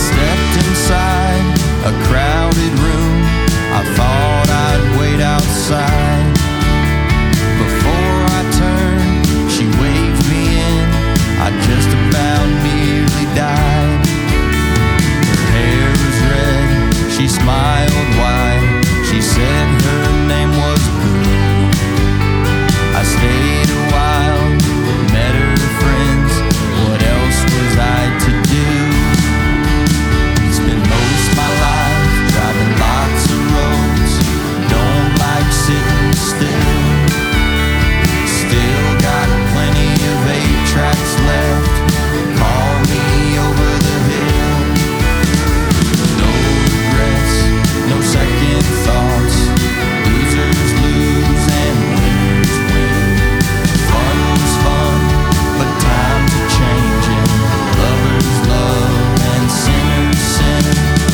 stepped inside a crowded room. I thought I'd wait outside. Before I turned, she waved me in. I just about nearly died. Her hair was red, she smiled wide. She said her name was Blue. I stayed a while, met her friends. What else was I to do? Spent most my life driving lots of roads. Don't like sitting still. Still got plenty of 8 tracks left. Call me over the hill. No regrets, no second thoughts. Losers lose and winners win. Fun was fun, but times are changing. Lovers love and sinners sin.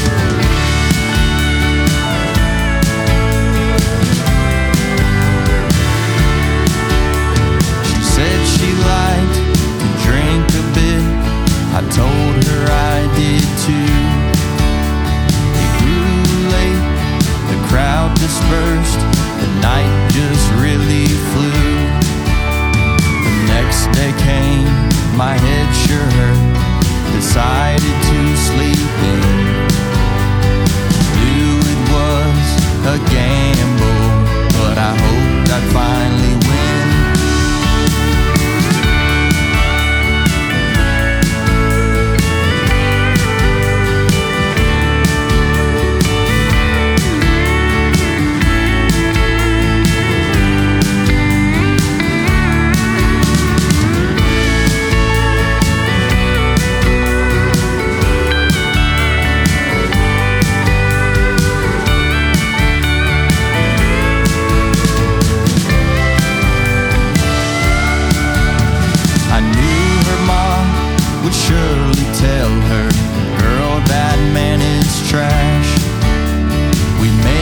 She said she liked to drink a bit. I told her I did too. It grew late, the crowd dispersed. The night just really flew. The next day came, my head sure hurt. Decided to sleep in. Knew it was a gamble, but I hoped I'd finally win. I knew her mom would surely tell her, girl, that man is trash. We made